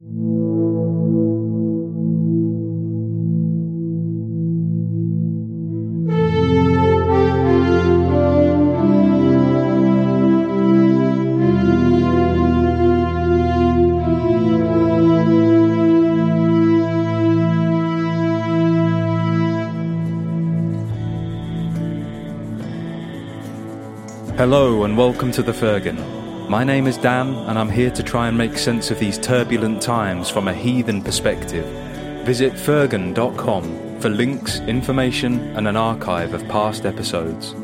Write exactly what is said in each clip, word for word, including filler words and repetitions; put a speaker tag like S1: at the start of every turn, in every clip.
S1: Hello and welcome to The Fergan. My name is Dan and I'm here to try and make sense of these turbulent times from a heathen perspective. Visit fergan dot com for links, information and an archive of past episodes.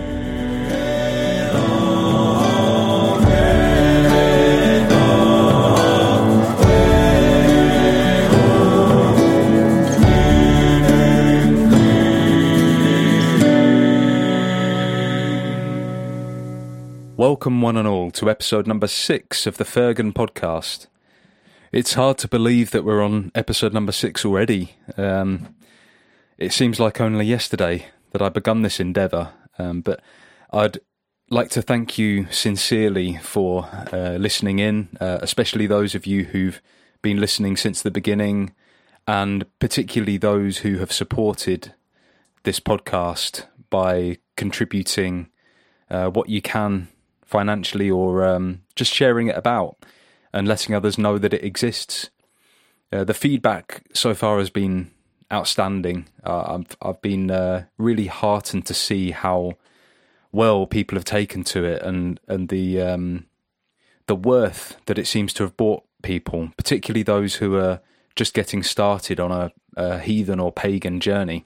S1: Welcome one and all to episode number six of the Fergan podcast. It's hard to believe that we're on episode number six already. Um, it seems like only yesterday that I begun this endeavour, um, but I'd like to thank you sincerely for uh, listening in, uh, especially those of you who've been listening since the beginning, and particularly those who have supported this podcast by contributing uh, what you can financially or um, just sharing it about and letting others know that it exists. Uh, the feedback so far has been outstanding. Uh, I've, I've been uh, really heartened to see how well people have taken to it and, and the um, the worth that it seems to have brought people, particularly those who are just getting started on a, a heathen or pagan journey.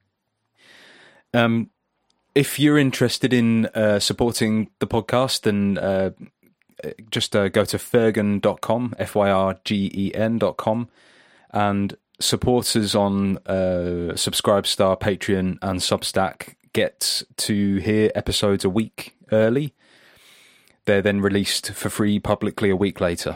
S1: Um. If you're interested in uh, supporting the podcast, then uh, just uh, go to fergan dot com, F Y R G E N dot com, and supporters on uh, Subscribestar, Patreon, and Substack get to hear episodes a week early. They're then released for free publicly a week later.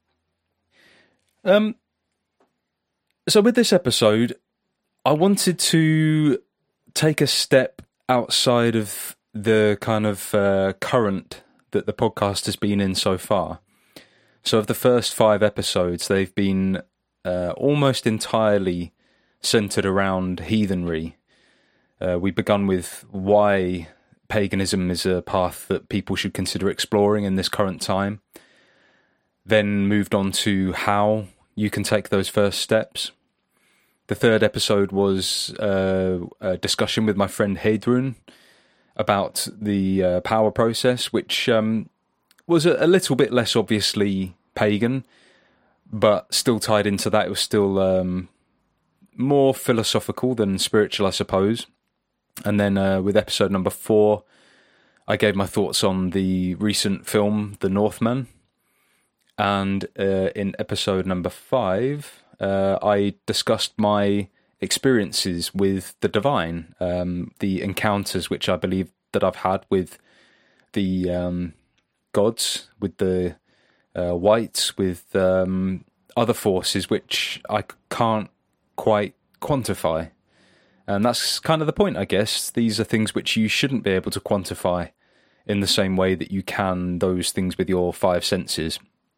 S1: Um. So with this episode, I wanted to take a step outside of the kind of uh, current that the podcast has been in so far. So of the first five episodes, they've been uh, almost entirely centred around heathenry. Uh, we begun with why paganism is a path that people should consider exploring in this current time. Then moved on to how you can take those first steps. The third episode was uh, a discussion with my friend Heidrun about the uh, power process, which um, was a, a little bit less obviously pagan, but still tied into that. It was still um, more philosophical than spiritual, I suppose. And then uh, with episode number four, I gave my thoughts on the recent film, The Northman. And uh, in episode number five, Uh, I discussed my experiences with the divine, um, the encounters which I believe that I've had with the um, gods, with the uh, whites, with um, other forces which I can't quite quantify. And that's kind of the point, I guess. These are things which you shouldn't be able to quantify in the same way that you can those things with your five senses.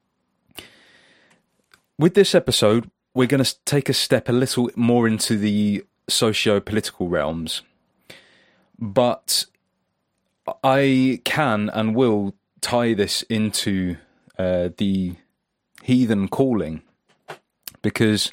S1: With this episode, we're going to take a step a little more into the socio-political realms. But I can and will tie this into uh, the heathen calling. Because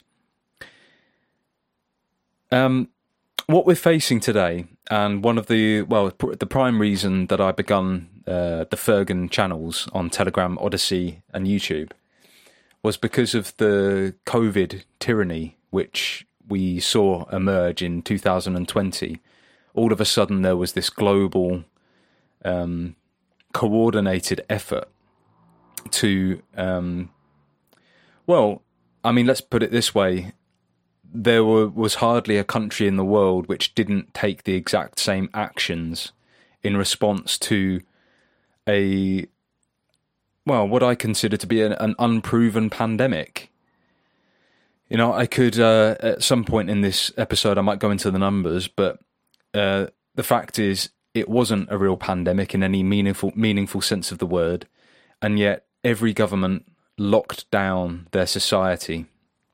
S1: um, what we're facing today, and one of the, well, the prime reason that I begun uh, the Fergan channels on Telegram, Odyssey and YouTube, was because of the COVID tyranny which we saw emerge in two thousand twenty. All of a sudden there was this global um, coordinated effort to, um, well, I mean, let's put it this way. There were, was hardly a country in the world which didn't take the exact same actions in response to a, well, what I consider to be an, an unproven pandemic. You know, I could, uh, at some point in this episode, I might go into the numbers, but uh, the fact is, it wasn't a real pandemic in any meaningful meaningful sense of the word, and yet every government locked down their society,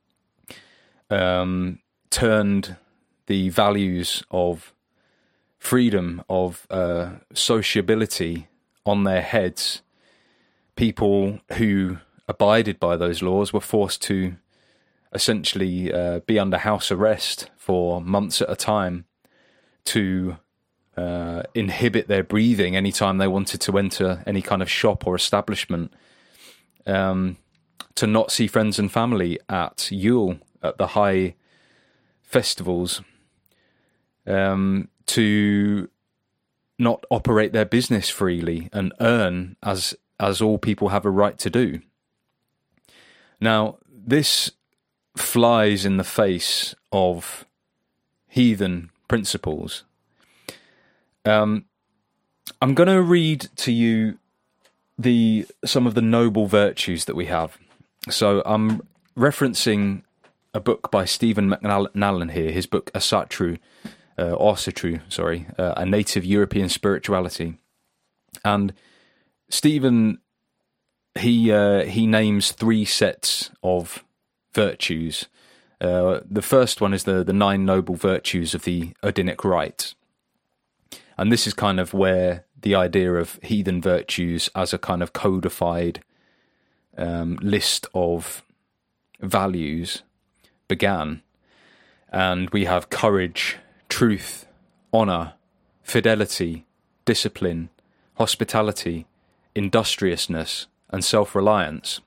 S1: um, turned the values of freedom, of uh, sociability on their heads. People who abided by those laws were forced to essentially uh, be under house arrest for months at a time, to uh, inhibit their breathing anytime they wanted to enter any kind of shop or establishment, um, to not see friends and family at Yule, at the high festivals, um, to not operate their business freely and earn as as all people have a right to do. Now, this flies in the face of heathen principles. Um, I'm going to read to you the some of the noble virtues that we have. So I'm referencing a book by Stephen McNallen here, his book Asatru, uh, Asatru, sorry, uh, A Native European Spirituality. And Stephen, he uh, he names three sets of virtues. Uh, the first one is the, the nine noble virtues of the Odinic rite. And this is kind of where the idea of heathen virtues as a kind of codified um, list of values began. And we have courage, truth, honour, fidelity, discipline, hospitality, industriousness, and self-reliance.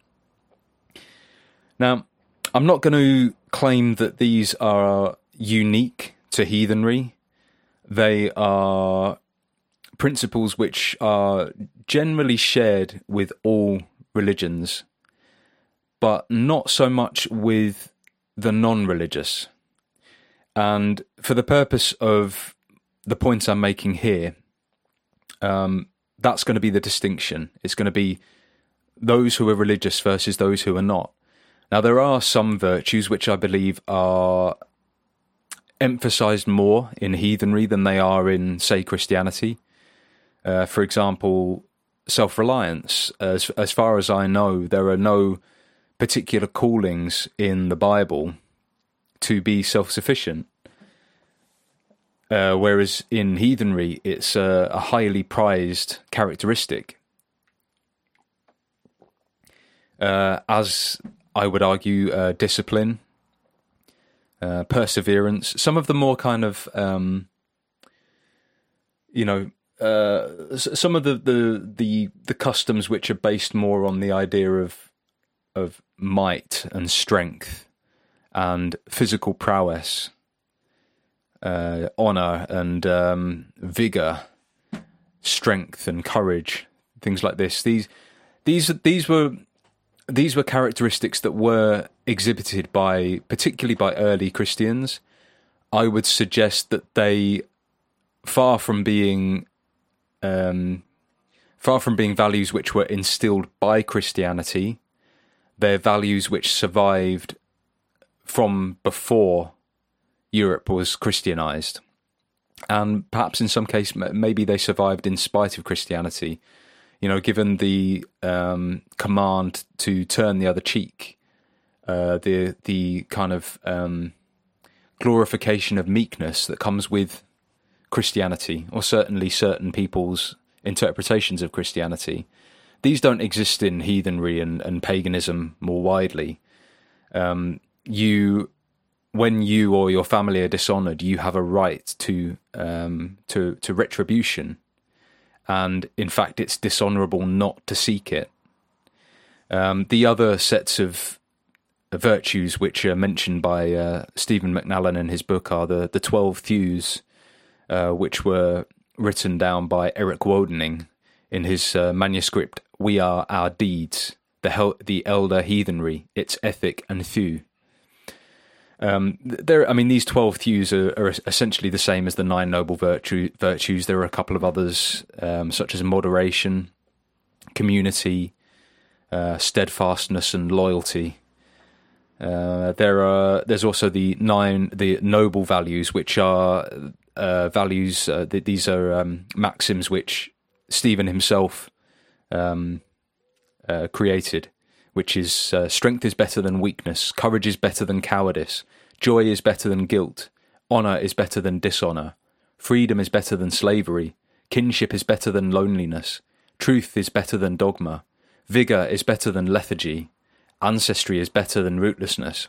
S1: Now, I'm not going to claim that these are unique to heathenry. They are principles which are generally shared with all religions, but not so much with the non-religious. And for the purpose of the points I'm making here, um, that's going to be the distinction. It's going to be those who are religious versus those who are not. Now, there are some virtues which I believe are emphasized more in heathenry than they are in, say, Christianity. Uh, for example, self-reliance. As, as far as I know, there are no particular callings in the Bible to be self-sufficient. Uh, whereas in heathenry, it's a, a highly prized characteristic. Uh, as I would argue, uh, discipline, uh, perseverance, some of the more kind of, um, you know, uh, some of the, the the the customs which are based more on the idea of of might and strength and physical prowess. Uh, honor and um, vigor, strength and courage, things like this. These, these, these were these were characteristics that were exhibited by, particularly by early Christians. I would suggest that they, far from being, um, far from being values which were instilled by Christianity, they're values which survived from before Europe was Christianized, and perhaps in some case maybe they survived in spite of Christianity. You know, given the um, command to turn the other cheek, uh, the the kind of um, glorification of meekness that comes with Christianity, or certainly certain people's interpretations of Christianity. These don't exist in heathenry and, and paganism more widely. Um, you. When you or your family are dishonoured, you have a right to um, to to retribution, and in fact, it's dishonourable not to seek it. Um, the other sets of virtues which are mentioned by uh, Stephen McNallen in his book are the the twelve thews, uh, which were written down by Eric Wodening in his uh, manuscript "We Are Our Deeds: The Hel- the Elder Heathenry, Its Ethic and Thew." Um, there, I mean, these twelve thews are, are essentially the same as the nine noble virtue, virtues. There are a couple of others, um, such as moderation, community, uh, steadfastness, and loyalty. Uh, there are. There's also the nine, the noble values, which are uh, values. Uh, th- these are um, maxims which Stephen himself um, uh, created, which is uh, strength is better than weakness, courage is better than cowardice, joy is better than guilt, honour is better than dishonour, freedom is better than slavery, kinship is better than loneliness, truth is better than dogma, vigour is better than lethargy, ancestry is better than rootlessness.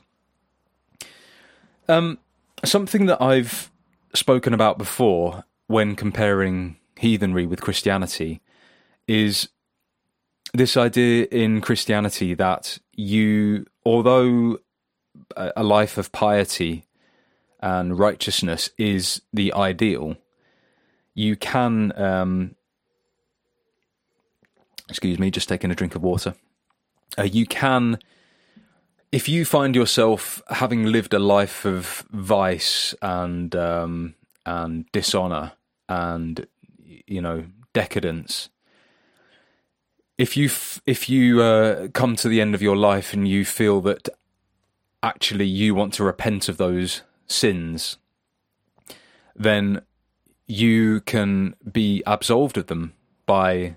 S1: Um, something that I've spoken about before when comparing heathenry with Christianity is this idea in Christianity that you, although a life of piety and righteousness is the ideal, you can, um, excuse me, just taking a drink of water, uh, you can, if you find yourself having lived a life of vice and um, and dishonour and, you know, decadence, if you f- if you uh, come to the end of your life and you feel that actually you want to repent of those sins, then you can be absolved of them by,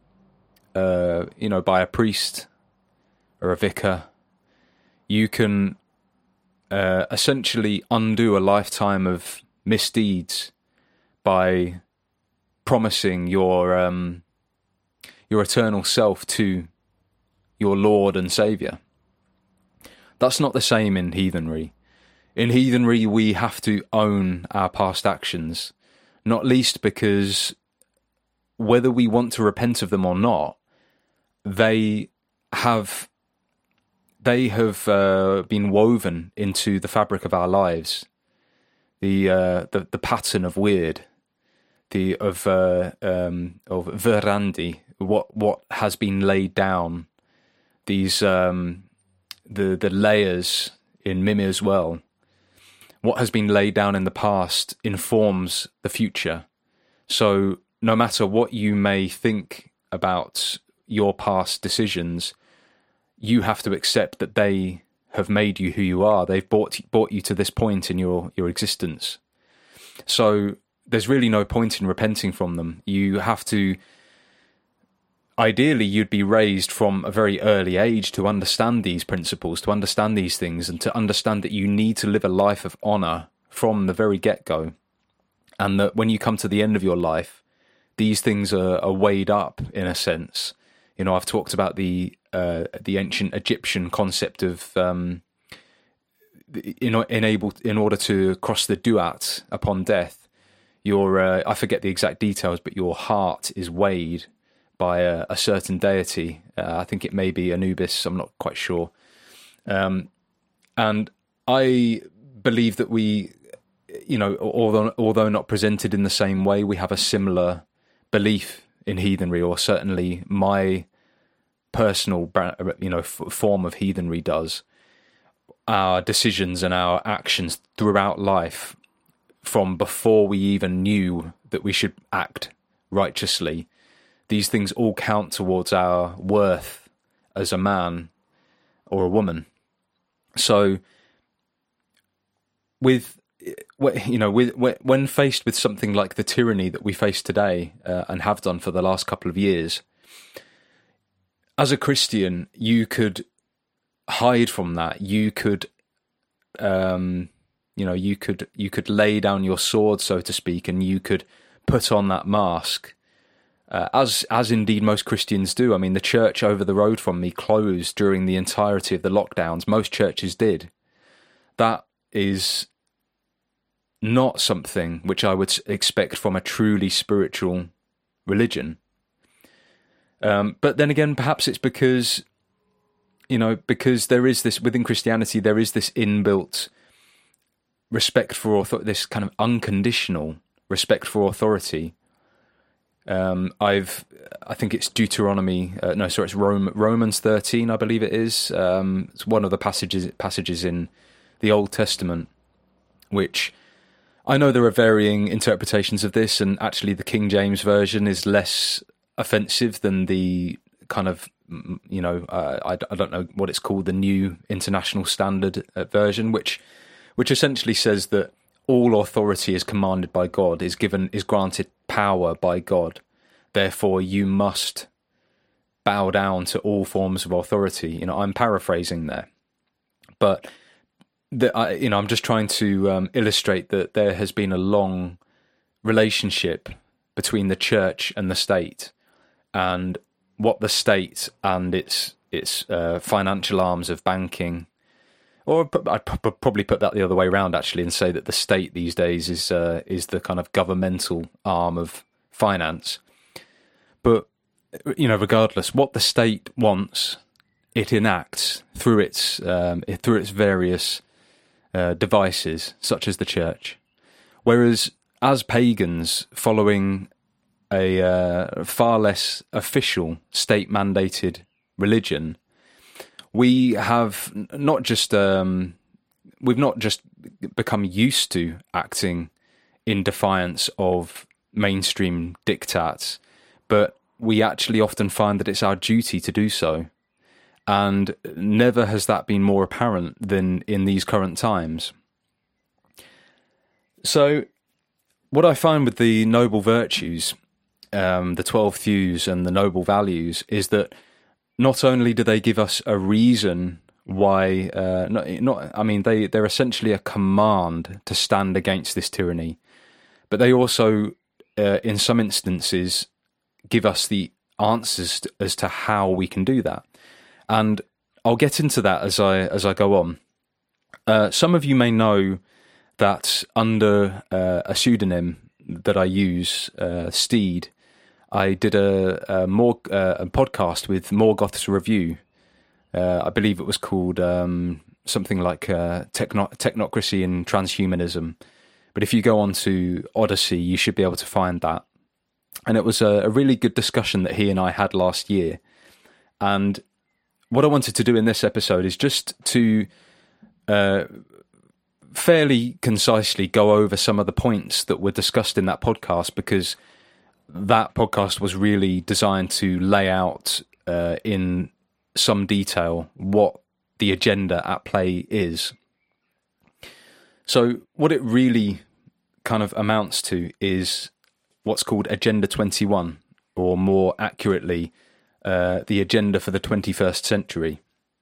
S1: uh, you know, by a priest or a vicar. You can uh, essentially undo a lifetime of misdeeds by promising your um, your eternal self to your Lord and Saviour. That's not the same in heathenry. In heathenry, we have to own our past actions, not least because whether we want to repent of them or not, they have they have uh, been woven into the fabric of our lives. The uh, the, the pattern of weird, the of uh, um, of verandi, what what has been laid down, these um, the the layers in Mimir's well. What has been laid down in the past informs the future. So no matter what you may think about your past decisions, you have to accept that they have made you who you are. They've brought brought you to this point in your, your existence. So there's really no point in repenting from them. You have to, ideally, you'd be raised from a very early age to understand these principles, to understand these things, and to understand that you need to live a life of honour from the very get-go. And that when you come to the end of your life, these things are, are weighed up, in a sense. You know, I've talked about the uh, the ancient Egyptian concept of um, in, enable, in order to cross the duat upon death, your uh, I forget the exact details, but your heart is weighed by a, a certain deity. Uh, I think it may be Anubis, I'm not quite sure. Um, and I believe that we, you know, although although not presented in the same way, we have a similar belief in heathenry, or certainly my personal, you know, f- form of heathenry does. Our decisions and our actions throughout life, from before we even knew that we should act righteously, these things all count towards our worth as a man or a woman. So, with you know, with when faced with something like the tyranny that we face today uh, and have done for the last couple of years, as a Christian, you could hide from that. You could, um, you know, you could you could lay down your sword, so to speak, and you could put on that mask. Uh, as as indeed most Christians do. I mean, the church over the road from me closed during the entirety of the lockdowns. Most churches did. That is not something which I would expect from a truly spiritual religion. Um, but then again, perhaps it's because, you know, because there is this, within Christianity, there is this inbuilt respect for authority, this kind of unconditional respect for authority. Um, I've, I think it's Deuteronomy. Uh, no, sorry, it's Rome, Romans thirteen, I believe it is. Um, it's one of the passages passages in the Old Testament, which I know there are varying interpretations of this, and actually the King James version is less offensive than the kind of, you know, uh, I, I don't know what it's called, the New International Standard uh, version, which which essentially says that all authority is commanded by God, is given, is granted power by God. Therefore, you must bow down to all forms of authority. You know, I'm paraphrasing there, but the, I, you know, I'm just trying to um, illustrate that there has been a long relationship between the church and the state, and what the state and its its uh, financial arms of banking, or I'd probably put that the other way around actually, and say that the state these days is uh, is the kind of governmental arm of finance. But you know, regardless, what the state wants, it enacts through its um, through its various uh, devices, such as the church. Whereas, as pagans following a uh, far less official state-mandated religion, we have not just um, we've not just become used to acting in defiance of mainstream diktats, but we actually often find that it's our duty to do so. And never has that been more apparent than in these current times. So, what I find with the noble virtues, um, the twelve thews and the noble values, is that not only do they give us a reason why, uh, not, not, I mean, they, they're essentially a command to stand against this tyranny, but they also, uh, in some instances, give us the answers as to how we can do that. And I'll get into that as I as I go on. Uh, some of you may know that under uh, a pseudonym that I use, uh, Steed, I did a a, more, uh, a podcast with Morgoth's Review. Uh, I believe it was called um, something like uh, Techno- Technocracy and Transhumanism. But if you go on to Odyssey, you should be able to find that. And it was a, a really good discussion that he and I had last year. And what I wanted to do in this episode is just to uh, fairly concisely go over some of the points that were discussed in that podcast, because that podcast was really designed to lay out uh, in some detail what the agenda at play is. So what it really kind of amounts to is what's called Agenda twenty-one, or more accurately, uh, the agenda for the twenty-first century.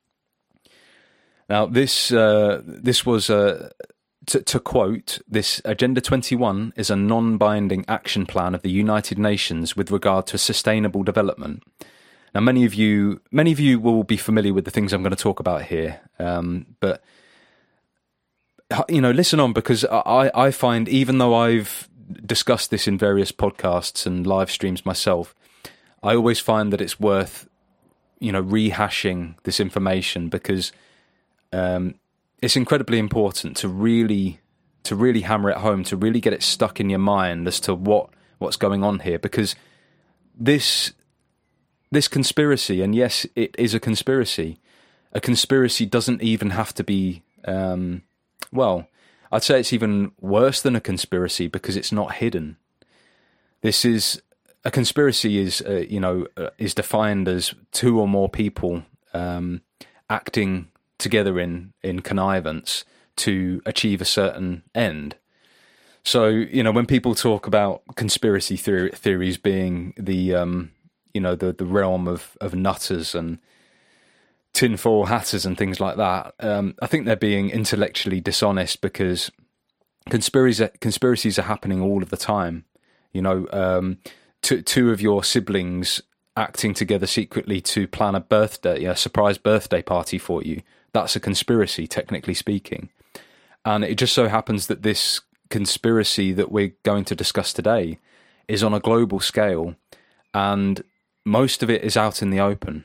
S1: Now, this uh, this was, uh, to, to quote, this Agenda twenty-one is a non-binding action plan of the United Nations with regard to sustainable development. Now, many of you many of you will be familiar with the things I'm going to talk about here, um, but you know, listen on, because I, I find, even though I've discussed this in various podcasts and live streams myself, I always find that it's worth, you know, rehashing this information, because um, it's incredibly important to really to really hammer it home, to really get it stuck in your mind as to what what's going on here, because this this conspiracy, and yes, it is a conspiracy. A conspiracy doesn't even have to be um, well. I'd say it's even worse than a conspiracy, because it's not hidden. This is a conspiracy is uh, you know uh, is defined as two or more people um, acting together in in connivance to achieve a certain end. So you know when people talk about conspiracy theory, theories being the um, you know the the realm of of nutters and tinfoil hatters and things like that, um, I think they're being intellectually dishonest, because conspiracies conspiracies are happening all of the time. You know, um, two, two of your siblings acting together secretly to plan a birthday, a surprise birthday party for you. That's a conspiracy, technically speaking. And it just so happens that this conspiracy that we're going to discuss today is on a global scale, and most of it is out in the open.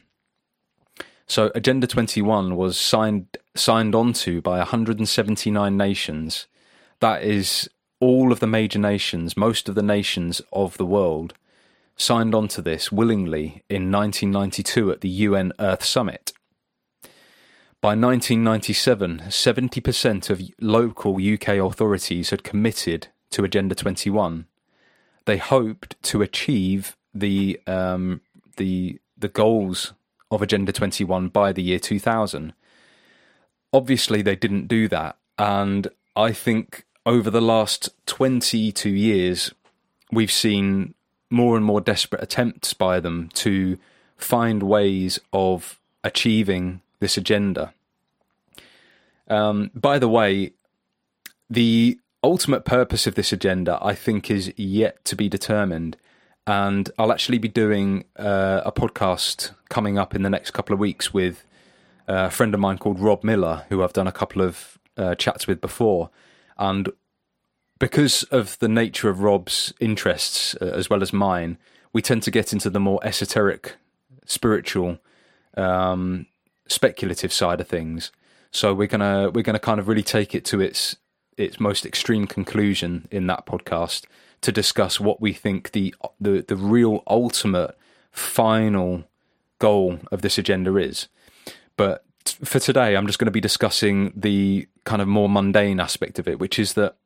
S1: So Agenda twenty-one was signed signed onto by one hundred seventy-nine nations. That is all of the major nations, most of the nations of the world, signed onto this willingly in nineteen ninety-two at the U N Earth Summit. By nineteen ninety-seven, seventy percent of local U K authorities had committed to Agenda twenty-one. They hoped to achieve the um, the the goals of Agenda twenty-one by the year two thousand. Obviously, they didn't do that, and I think over the last twenty-two years, we've seen more and more desperate attempts by them to find ways of achieving this agenda. Um, by the way, the ultimate purpose of this agenda, I think, is yet to be determined. And I'll actually be doing uh, a podcast coming up in the next couple of weeks with a friend of mine called Rob Miller, who I've done a couple of uh, chats with before. And because of the nature of Rob's interests, uh, as well as mine, we tend to get into the more esoteric, spiritual, um, speculative side of things. So we're gonna we're gonna kind of really take it to its its most extreme conclusion in that podcast to discuss what we think the the the real ultimate final goal of this agenda is. But for today, I'm just going to be discussing the kind of more mundane aspect of it, which is that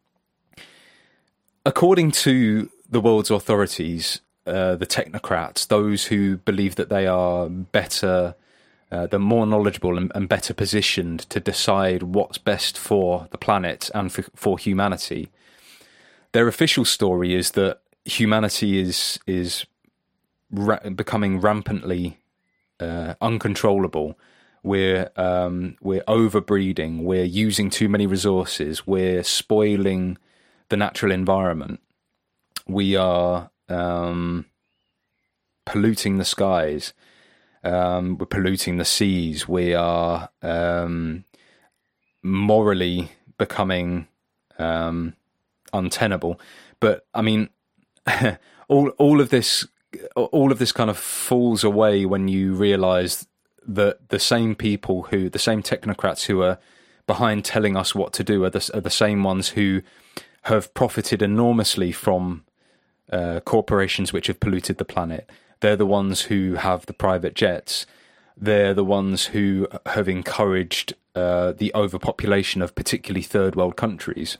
S1: according to the world's authorities, uh, the technocrats, those who believe that they are better, uh, they're more knowledgeable and, and better positioned to decide what's best for the planet and for, for humanity, their official story is that humanity is is ra- becoming rampantly uh, uncontrollable. We're um, we're overbreeding. We're using too many resources. We're spoiling the natural environment. We are um, polluting the skies. Um, we're polluting the seas. We are um, morally becoming um, untenable. But I mean, all all of this all of this kind of falls away when you realise that the same people who, the same technocrats who are behind telling us what to do are the, are the same ones who have profited enormously from uh, corporations which have polluted the planet. They're the ones who have the private jets. They're the ones who have encouraged uh, the overpopulation of particularly third world countries.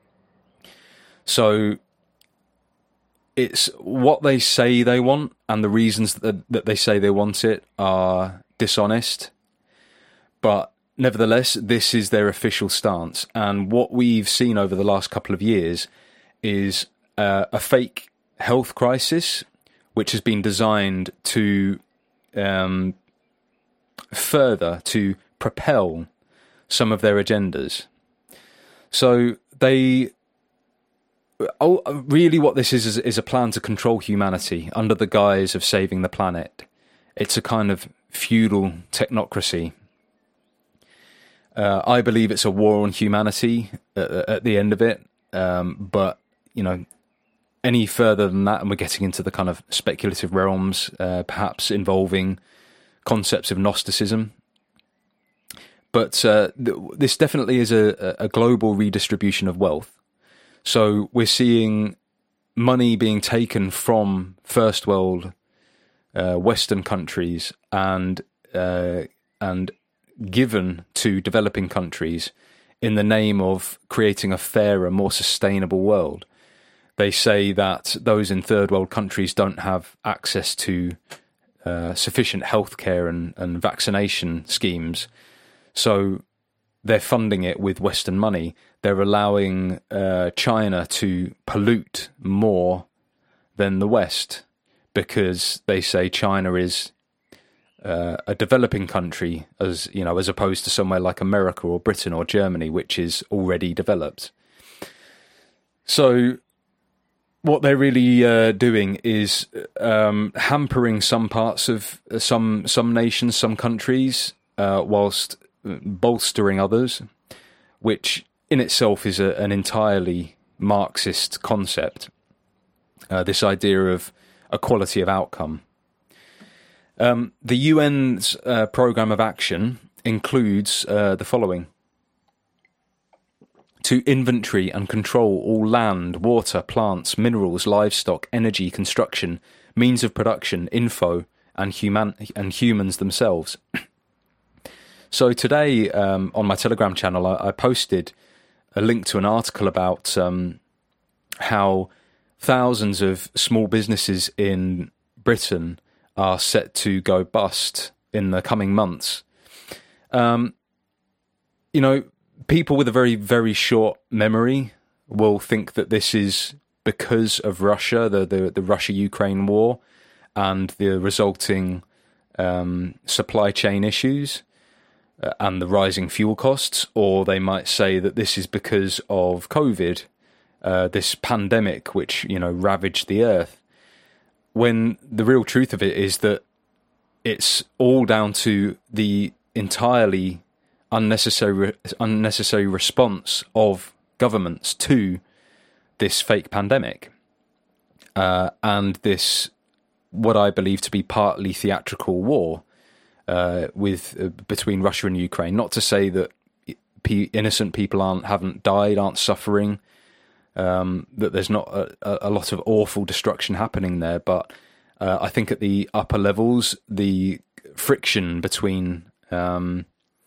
S1: So it's what they say they want, and the reasons that, that they say they want it are dishonest. But nevertheless, this is their official stance. And what we've seen over the last couple of years is uh, a fake health crisis, which has been designed to um, further, to propel some of their agendas. So they... Oh, really what this is, is is a plan to control humanity under the guise of saving the planet. It's a kind of feudal technocracy. Uh, I believe it's a war on humanity at, at the end of it. Um, but, you know, any further than that, and we're getting into the kind of speculative realms, uh, perhaps involving concepts of Gnosticism. But uh, th- this definitely is a, a global redistribution of wealth. So we're seeing money being taken from first world uh, Western countries and uh, and given to developing countries in the name of creating a fairer, more sustainable world. They say that those in third world countries don't have access to uh, sufficient healthcare and, and vaccination schemes, so they're funding it with Western money. They're allowing uh, China to pollute more than the West because they say China is uh, a developing country, as you know, as opposed to somewhere like America or Britain or Germany, which is already developed. So what they're really uh, doing is um, hampering some parts of some some nations, some countries, uh, whilst bolstering others, which in itself is a, an entirely Marxist concept, uh, this idea of equality of outcome. Um, the U N's uh, programme of action includes uh, the following: to inventory and control all land, water, plants, minerals, livestock, energy, construction, means of production, info, and human and humans themselves. So today, um, on my Telegram channel, I, I posted a link to an article about um, how thousands of small businesses in Britain are set to go bust in the coming months. Um, you know, people with a very, very short memory will think that this is because of Russia, the the, the Russia-Ukraine war, and the resulting um, supply chain issues uh, and the rising fuel costs, or they might say that this is because of COVID, uh, this pandemic which, you know, ravaged the earth. When the real truth of it is that it's all down to the entirely unnecessary unnecessary response of governments to this fake pandemic, uh, and this what I believe to be partly theatrical war uh, with uh, between Russia and Ukraine. Not to say that p- innocent people aren't haven't died, aren't suffering, um, that there's not a, a lot of awful destruction happening there, but uh, I think at the upper levels, the friction between um,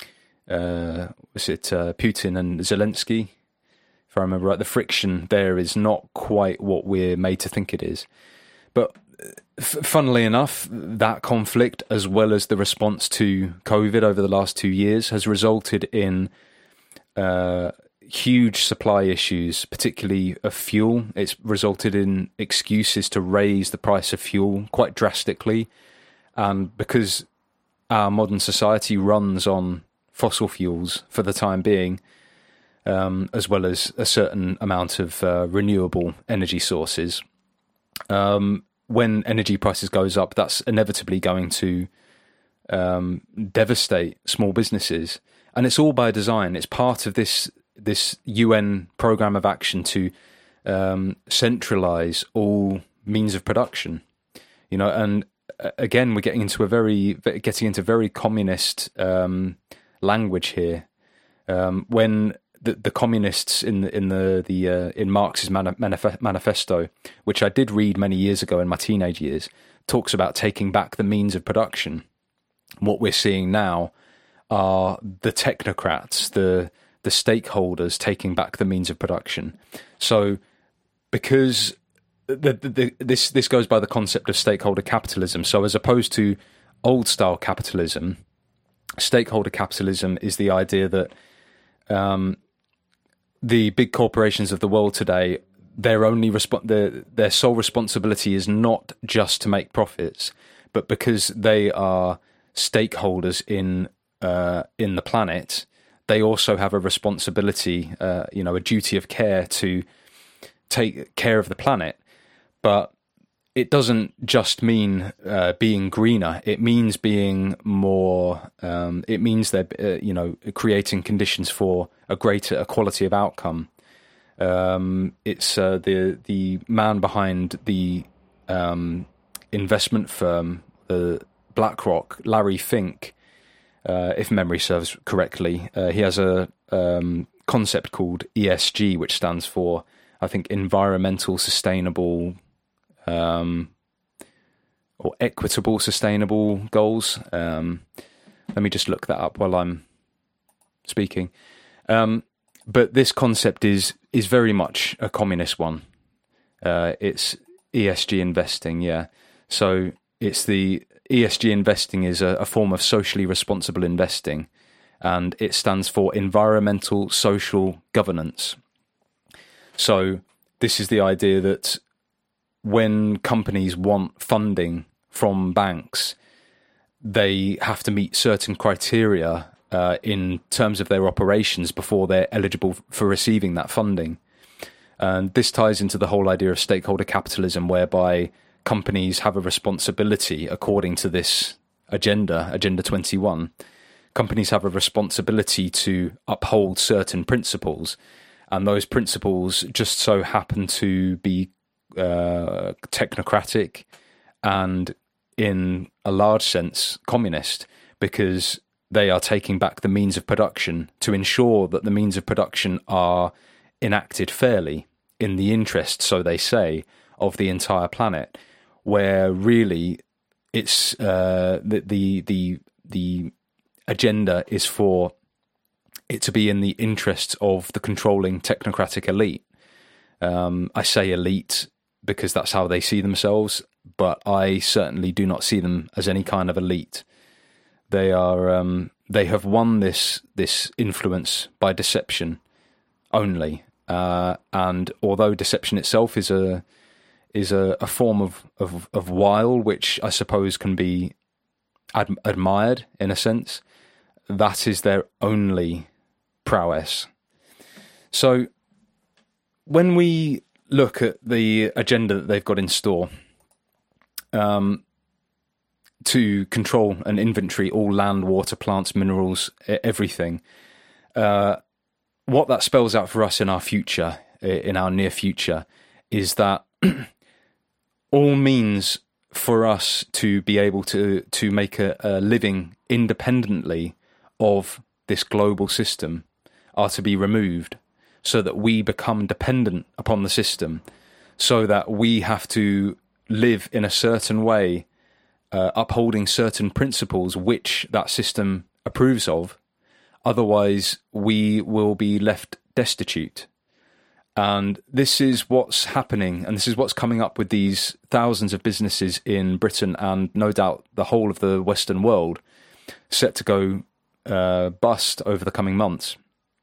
S1: uh, was it uh, Putin and Zelensky, if I remember right, the friction there is not quite what we're made to think it is. But f- funnily enough, that conflict, as well as the response to COVID over the last two years, has resulted in uh, huge supply issues, particularly of fuel. It's resulted in excuses to raise the price of fuel quite drastically. And because our modern society runs on fossil fuels for the time being, um, as well as a certain amount of uh, renewable energy sources, um, when energy prices goes up, that's inevitably going to um, devastate small businesses. And it's all by design. It's part of this this U N program of action to um, centralize all means of production. You know, and again, we're getting into a very getting into very communist um, language here. Um, when the, the communists in the in the the uh, in Marx's manif- manifesto, which I did read many years ago in my teenage years, talks about taking back the means of production. What we're seeing now are the technocrats, the the stakeholders taking back the means of production. So, because the, the, the, this this goes by the concept of stakeholder capitalism. So, as opposed to old style capitalism, stakeholder capitalism is the idea that um, the big corporations of the world today, their only resp- their, their sole responsibility is not just to make profits, but because they are stakeholders in uh, in the planet, they also have a responsibility, uh, you know, a duty of care to take care of the planet. But it doesn't just mean uh, being greener. It means being more. Um, it means they're, uh, you know, creating conditions for a greater equality of outcome. Um, it's uh, the the man behind the um, investment firm, uh, BlackRock, Larry Fink. Uh, if memory serves correctly, uh, he has a um, concept called E S G, which stands for, I think, environmental sustainable um, or equitable sustainable goals. Um, let me just look that up while I'm speaking. Um, but this concept is is very much a communist one. Uh, it's E S G investing, yeah. So it's the E S G investing is a, a form of socially responsible investing, and it stands for environmental social governance. So this is the idea that when companies want funding from banks, they have to meet certain criteria uh, in terms of their operations before they're eligible for receiving that funding. And this ties into the whole idea of stakeholder capitalism, whereby companies have a responsibility, according to this agenda, Agenda twenty-one, companies have a responsibility to uphold certain principles, and those principles just so happen to be uh, technocratic and, in a large sense, communist, because they are taking back the means of production to ensure that the means of production are enacted fairly in the interest, so they say, of the entire planet, where really it's uh, the, the the the agenda is for it to be in the interests of the controlling technocratic elite. Um, I say elite because that's how they see themselves, but I certainly do not see them as any kind of elite. They are um, they have won this this influence by deception only, uh, and although deception itself is a is a, a form of, of, of wile, which I suppose can be ad- admired in a sense. That is their only prowess. So when we look at the agenda that they've got in store, um, to control and inventory all land, water, plants, minerals, everything, uh, what that spells out for us in our future, in our near future, is that all means for us to be able to, to make a, a living independently of this global system are to be removed, so that we become dependent upon the system, so that we have to live in a certain way, uh, upholding certain principles which that system approves of. Otherwise, we will be left destitute. And this is what's happening, and this is what's coming up with these thousands of businesses in Britain and no doubt the whole of the Western world set to go uh, bust over the coming months.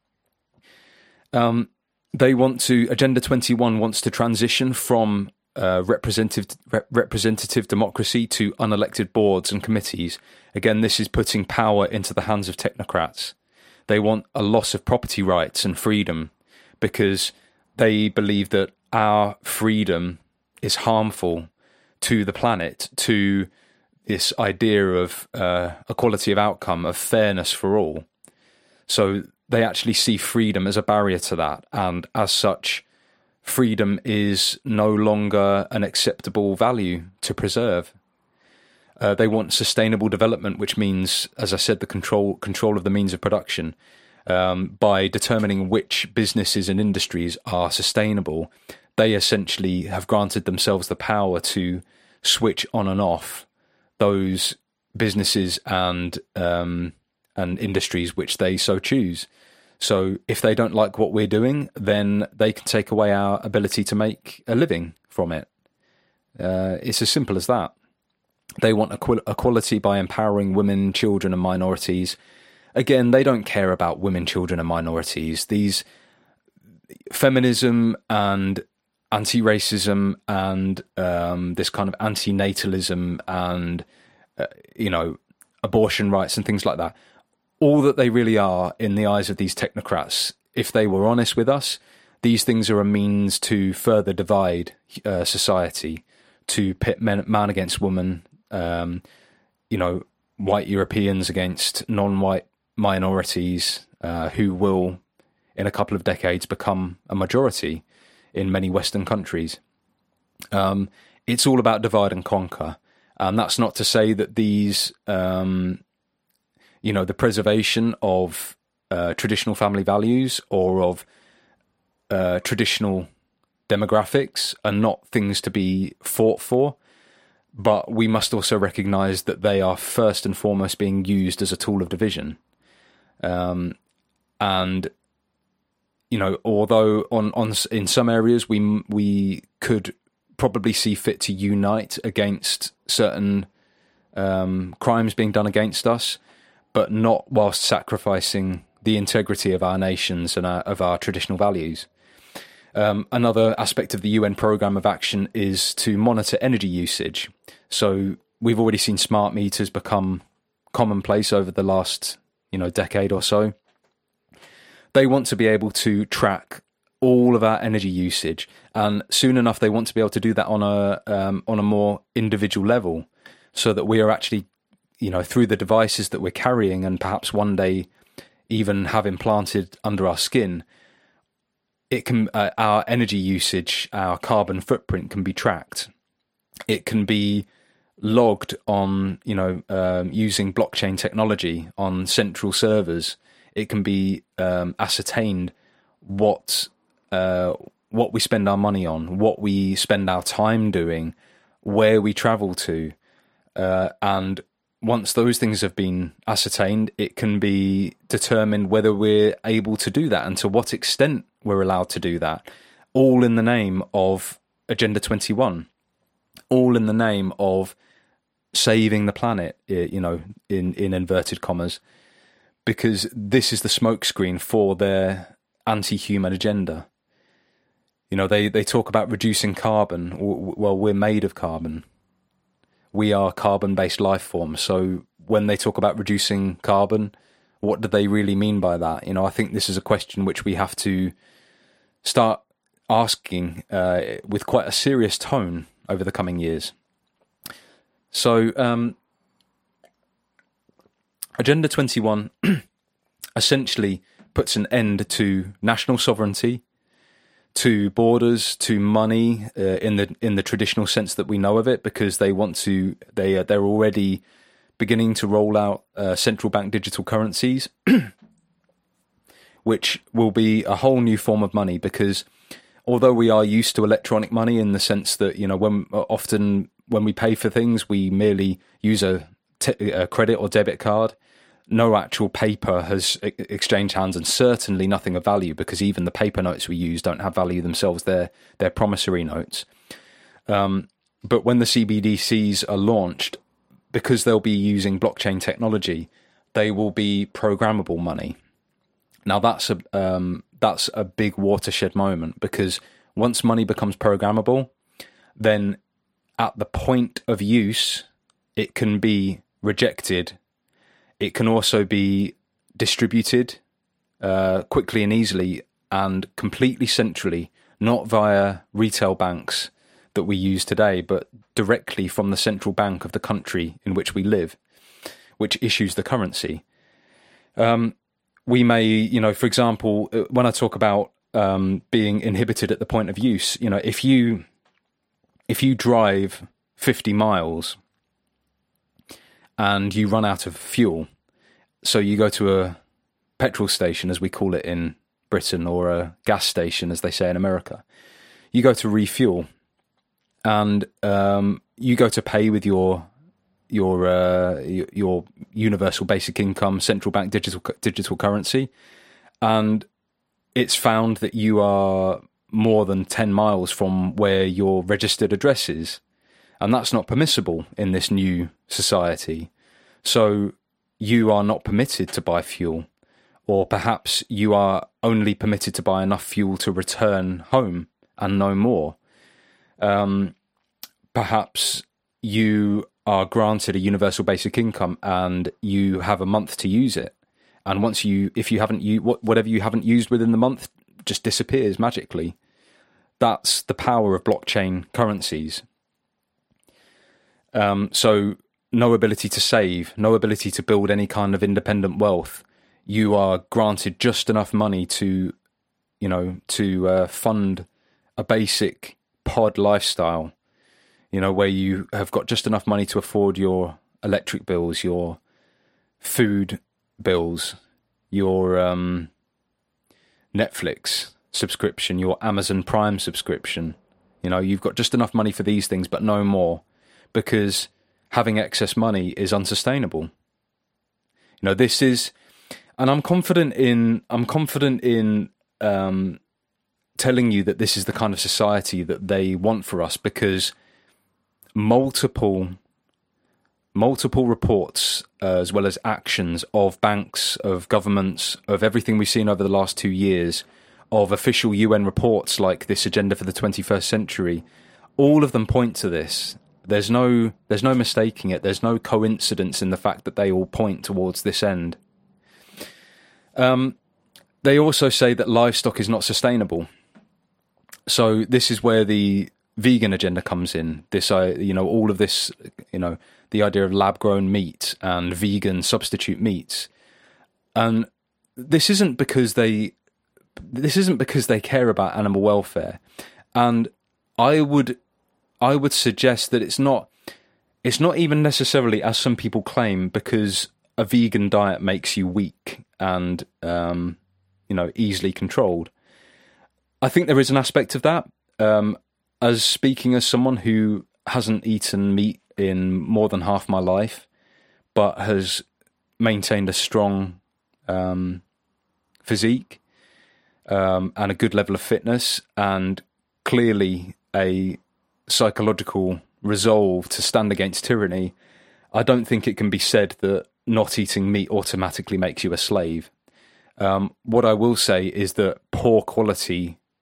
S1: Um, they want to, Agenda twenty-one wants to transition from uh, representative rep- representative democracy to unelected boards and committees. Again, this is putting power into the hands of technocrats. They want a loss of property rights and freedom because they believe that our freedom is harmful to the planet, to this idea of uh, equality of outcome, of fairness for all. So they actually see freedom as a barrier to that, and as such, freedom is no longer an acceptable value to preserve. Uh, they want sustainable development, which means, as I said, the control control of the means of production. Um, by determining which businesses and industries are sustainable, they essentially have granted themselves the power to switch on and off those businesses and um, and industries which they so choose. So if they don't like what we're doing, then they can take away our ability to make a living from it. Uh, it's as simple as that. They want equ- equality by empowering women, children and minorities. Again, they don't care about women, children and minorities. These feminism and anti-racism and um, this kind of anti-natalism and, uh, you know, abortion rights and things like that, all that they really are in the eyes of these technocrats, if they were honest with us, these things are a means to further divide uh, society, to pit men, man against woman, um, you know, white Europeans against non-white minorities uh, who will, in a couple of decades, become a majority in many Western countries. Um, it's all about divide and conquer. And that's not to say that these, um, you know, the preservation of uh, traditional family values or of uh, traditional demographics are not things to be fought for. But we must also recognise that they are first and foremost being used as a tool of division. Um, and, you know, although on, on in some areas we we could probably see fit to unite against certain um, crimes being done against us, but not whilst sacrificing the integrity of our nations and our, of our traditional values. Um, another aspect of the U N Programme of Action is to monitor energy usage. So we've already seen smart meters become commonplace over the last, you know, decade or so. They want to be able to track all of our energy usage, and soon enough they want to be able to do that on a um, on a more individual level, so that we are actually, you know, through the devices that we're carrying and perhaps one day even have implanted under our skin, it can uh, our energy usage, our carbon footprint can be tracked. It can be logged on, you know, um, using blockchain technology on central servers. It can be um, ascertained what uh, what we spend our money on, what we spend our time doing, where we travel to, uh, and once those things have been ascertained, it can be determined whether we're able to do that and to what extent we're allowed to do that, all in the name of Agenda twenty-one, all in the name of saving the planet, you know, in, in inverted commas, because this is the smokescreen for their anti-human agenda. You know, they, they talk about reducing carbon. Well, we're made of carbon. We are carbon-based life forms. So when they talk about reducing carbon, what do they really mean by that? You know, I think this is a question which we have to start asking uh, with quite a serious tone over the coming years. So, um, Agenda twenty-one essentially puts an end to national sovereignty, to borders, to money uh, in the in the traditional sense that we know of it, because they want to they uh, they're already beginning to roll out uh, central bank digital currencies, which will be a whole new form of money. Because although we are used to electronic money in the sense that, you know, when often when we pay for things, we merely use a, t- a credit or debit card. No actual paper has exchanged hands, and certainly nothing of value, because even the paper notes we use don't have value themselves. They're, they're promissory notes. Um, but when the C B D Cs are launched, because they'll be using blockchain technology, they will be programmable money. Now that's a um, that's a big watershed moment, because once money becomes programmable, then at the point of use, it can be rejected. It can also be distributed uh, quickly and easily and completely centrally, not via retail banks that we use today, but directly from the central bank of the country in which we live, which issues the currency. Um, we may, you know, for example, when I talk about um, being inhibited at the point of use, you know, if you if you drive fifty miles and you run out of fuel, so you go to a petrol station, as we call it in Britain, or a gas station, as they say in America. You go to refuel, and um, you go to pay with your your uh, your universal basic income, central bank digital digital currency, and it's found that you are more than ten miles from where your registered address is. And that's not permissible in this new society. So you are not permitted to buy fuel, or perhaps you are only permitted to buy enough fuel to return home and no more. Um, perhaps you are granted a universal basic income and you have a month to use it. And once you, if you haven't, you whatever you haven't used within the month just disappears magically. That's the power of blockchain currencies. Um, so no ability to save, no ability to build any kind of independent wealth. You are granted just enough money to, you know, to uh, fund a basic pod lifestyle, you know, where you have got just enough money to afford your electric bills, your food bills, your um, Netflix subscription, your Amazon Prime subscription. You know, you've got just enough money for these things, but no more. Because having excess money is unsustainable. You know, this is, and I'm confident in, I'm confident in um, telling you that this is the kind of society that they want for us, because multiple, multiple reports, uh, as well as actions of banks, of governments, of everything we've seen over the last two years, of official U N reports like this Agenda for the twenty-first century, all of them point to this. There's no, there's no mistaking it. There's no coincidence in the fact that they all point towards this end. Um, they also say that livestock is not sustainable. So this is where the vegan agenda comes in. This, uh, you know, all of this, you know, the idea of lab-grown meat and vegan substitute meats, and this isn't because they, this isn't because they care about animal welfare. And I would. I would suggest that it's not it's not even necessarily, as some people claim, because a vegan diet makes you weak and um, you know, easily controlled. I think there is an aspect of that. Um, as speaking as someone who hasn't eaten meat in more than half my life, but has maintained a strong um, physique um, and a good level of fitness, and clearly a psychological resolve to stand against tyranny, I don't think it can be said that not eating meat automatically makes you a slave. Um, what I will say is that poor quality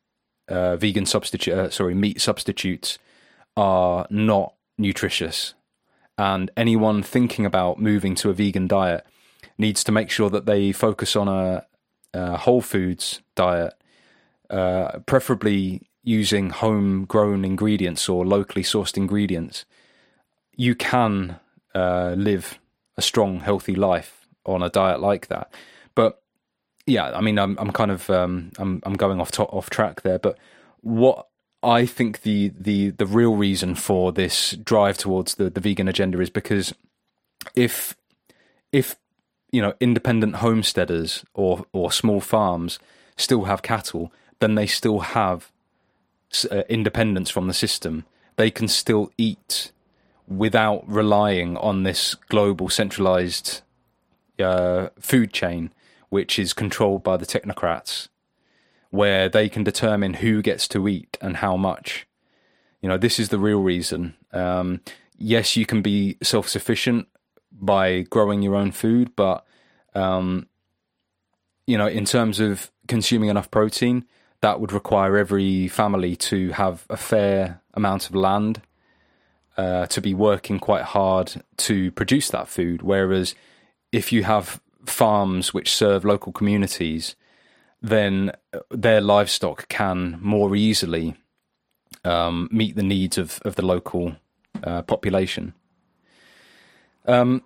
S1: uh, vegan substitute, uh, sorry, meat substitutes are not nutritious. And anyone thinking about moving to a vegan diet needs to make sure that they focus on a, a whole foods diet, uh, preferably using homegrown ingredients or locally sourced ingredients. You can uh, live a strong, healthy life on a diet like that. But yeah, I mean, I'm I'm kind of um, I'm I'm going off to- off track there. But what I think the the the real reason for this drive towards the, the vegan agenda is because if if you know independent homesteaders or or small farms still have cattle, then they still have uh, independence from the system. They can still eat without relying on this global centralized uh, food chain, which is controlled by the technocrats, where they can determine who gets to eat and how much. You know, this is the real reason. Um, yes, you can be self-sufficient by growing your own food, but, um, you know, in terms of consuming enough protein, that would require every family to have a fair amount of land, uh, to be working quite hard to produce that food. Whereas if you have farms which serve local communities, then their livestock can more easily um, meet the needs of, of the local uh, population. Um,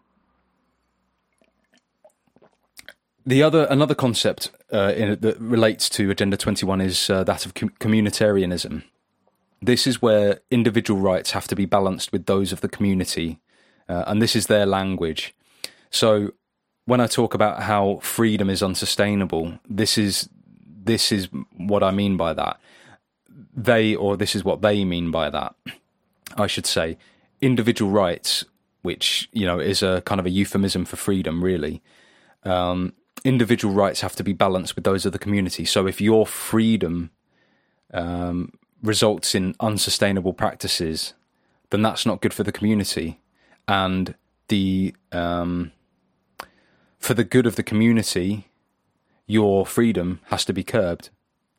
S1: the other another concept uh, in it that relates to Agenda twenty-one is uh, that of com- communitarianism. This is where individual rights have to be balanced with those of the community, uh, and this is their language. So when I talk about how freedom is unsustainable, this is this is what I mean by that. They, or this is what they mean by that, I should say. Individual rights, which, you know, is a kind of a euphemism for freedom, really. Um, individual rights have to be balanced with those of the community. So if your freedom um, results in unsustainable practices, then that's not good for the community. And the um, for the good of the community, your freedom has to be curbed.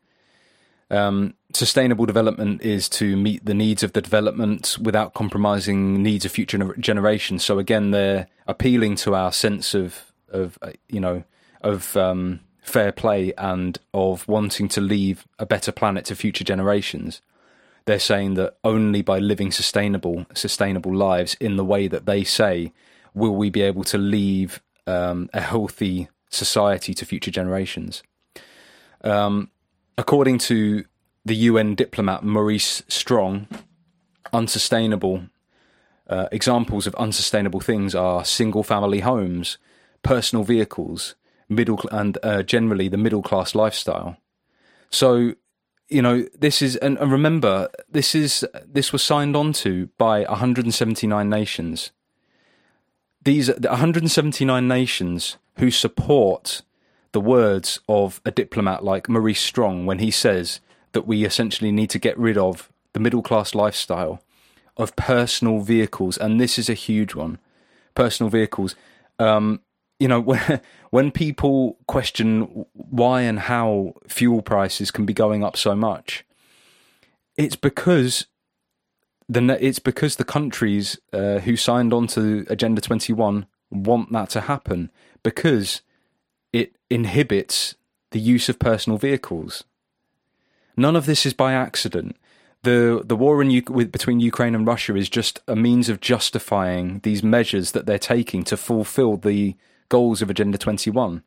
S1: Um, sustainable development is to meet the needs of the development without compromising needs of future generations. So again, they're appealing to our sense of, of uh, you know, of um, fair play and of wanting to leave a better planet to future generations. They're saying that only by living sustainable, sustainable lives in the way that they say will we be able to leave um, a healthy society to future generations. Um, according to the U N diplomat Maurice Strong, unsustainable uh, examples of unsustainable things are single-family homes, personal vehicles, middle and uh, generally the middle-class lifestyle. So, you know, this is, and, and remember, this is this was signed on to by one hundred seventy-nine nations. These one hundred seventy-nine nations who support the words of a diplomat like Maurice Strong when he says that we essentially need to get rid of the middle-class lifestyle of personal vehicles, and this is a huge one. Personal vehicles. Um, you know, when, when people question why and how fuel prices can be going up so much, it's because the it's because the countries uh, who signed on to Agenda twenty-one want that to happen, because it inhibits the use of personal vehicles. None of this is by accident. The the war in U- with, between Ukraine and Russia is just a means of justifying these measures that they're taking to fulfill the goals of Agenda twenty-one.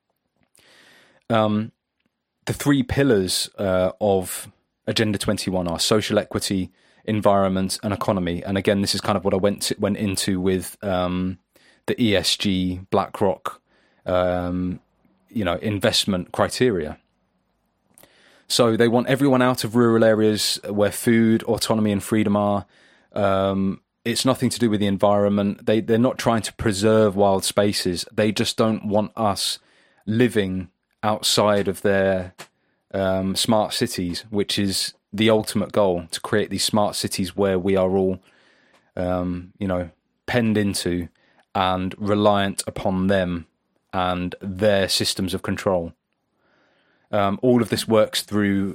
S1: Um, the three pillars uh, of Agenda twenty-one are social equity, environment, and economy. And again, this is kind of what I went to, went into with um, the E S G, BlackRock, um, you know, investment criteria. So they want everyone out of rural areas where food, autonomy, and freedom are. Um, it's nothing to do with the environment. They, they're not trying to preserve wild spaces. They just don't want us living outside of their um, smart cities, which is the ultimate goal, to create these smart cities where we are all, um, you know, penned into and reliant upon them and their systems of control. Um, all of this works through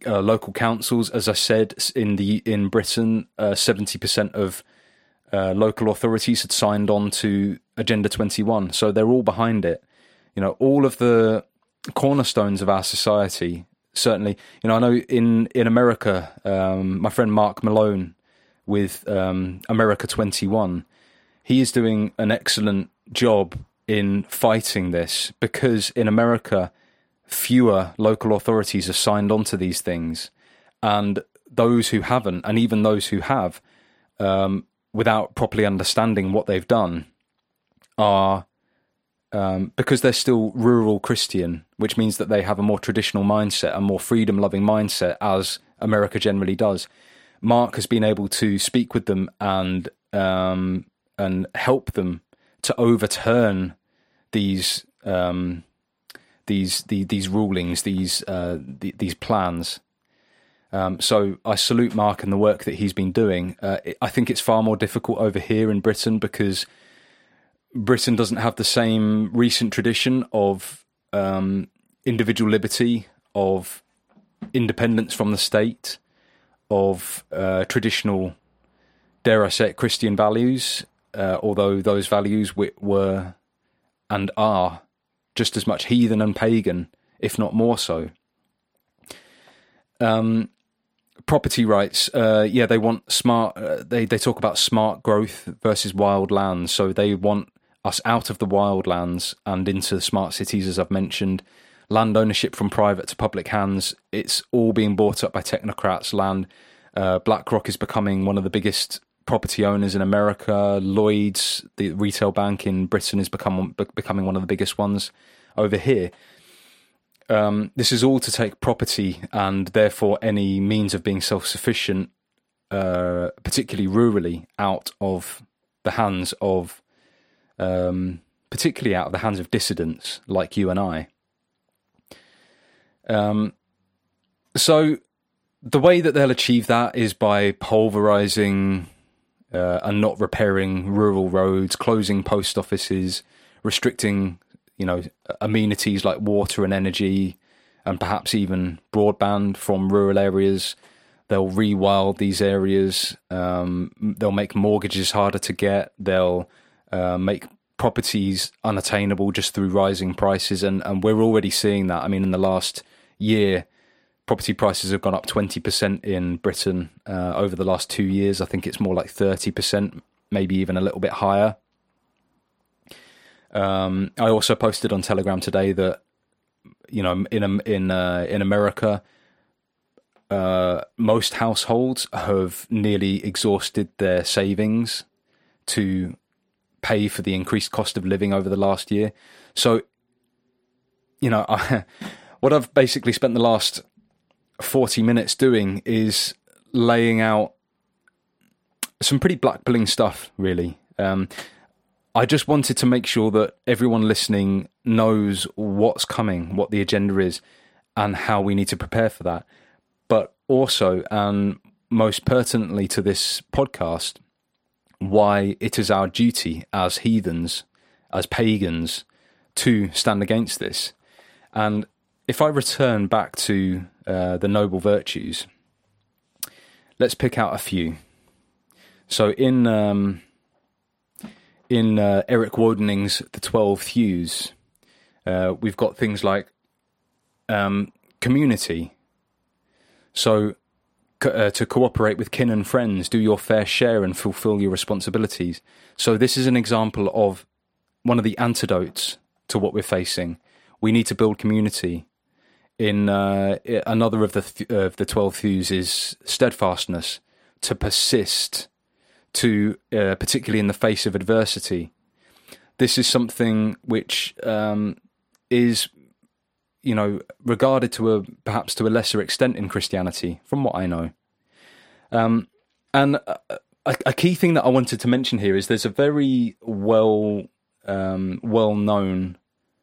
S1: uh, local councils. As I said, in the in Britain, uh, seventy percent of uh, local authorities had signed on to Agenda twenty-one, so they're all behind it. You know, all of the cornerstones of our society. Certainly, you know, I know in in America, um, my friend Mark Malone with um, America twenty-one, he is doing an excellent job in fighting this, because in America, fewer local authorities have signed on to these things, and those who haven't, and even those who have, um, without properly understanding what they've done, are um, because they're still rural Christian, which means that they have a more traditional mindset, a more freedom-loving mindset, as America generally does. Mark has been able to speak with them and um, and help them to overturn these um, these the, these rulings, these uh, the, these plans. Um, so I salute Mark and the work that he's been doing. Uh, I think it's far more difficult over here in Britain, because Britain doesn't have the same recent tradition of um, individual liberty, of independence from the state, of uh, traditional, dare I say it, Christian values, uh, although those values w- were and are just as much heathen and pagan, if not more so. Um, property rights, uh, yeah, they want smart, uh, they, they talk about smart growth versus wild lands, so they want us out of the wild lands and into smart cities, as I've mentioned. Land ownership from private to public hands, it's all being bought up by technocrats. Land, uh, BlackRock is becoming one of the biggest property owners in America. Lloyd's, the retail bank in Britain, is become, becoming one of the biggest ones over here. Um, this is all to take property, and therefore any means of being self-sufficient, uh, particularly rurally, out of the hands of, um, particularly out of the hands of dissidents like you and I. Um, so the way that they'll achieve that is by pulverizing uh, and not repairing rural roads, closing post offices, restricting, you know, amenities like water and energy, and perhaps even broadband from rural areas. They'll rewild these areas. Um, they'll make mortgages harder to get. They'll uh, make properties unattainable just through rising prices, and, and we're already seeing that. I mean, in the last year, property prices have gone up twenty percent in Britain. Uh, over the last two years, I think it's more like thirty percent, maybe even a little bit higher. Um, I also posted on Telegram today that, you know, in in uh, in America, uh, most households have nearly exhausted their savings to pay for the increased cost of living over the last year. So, you know, I, what I've basically spent the last forty minutes doing is laying out some pretty blackpilling stuff, really. Um, I just wanted to make sure that everyone listening knows what's coming, what the agenda is, and how we need to prepare for that. But also, and most pertinently to this podcast, why it is our duty as heathens, as pagans, to stand against this. And if I return back to uh, the noble virtues, let's pick out a few. So in um, in uh, Eric Wodening's The Twelve Thews, uh, we've got things like um, community. So uh, to cooperate with kin and friends, do your fair share and fulfill your responsibilities. So this is an example of one of the antidotes to what we're facing. We need to build community. In uh, another of the th- of the twelve thews is steadfastness, to persist, to uh, particularly in the face of adversity. This is something which um, is, you know, regarded to a perhaps to a lesser extent in Christianity, from what I know. Um, and a, a key thing that I wanted to mention here is there's a very well um, well known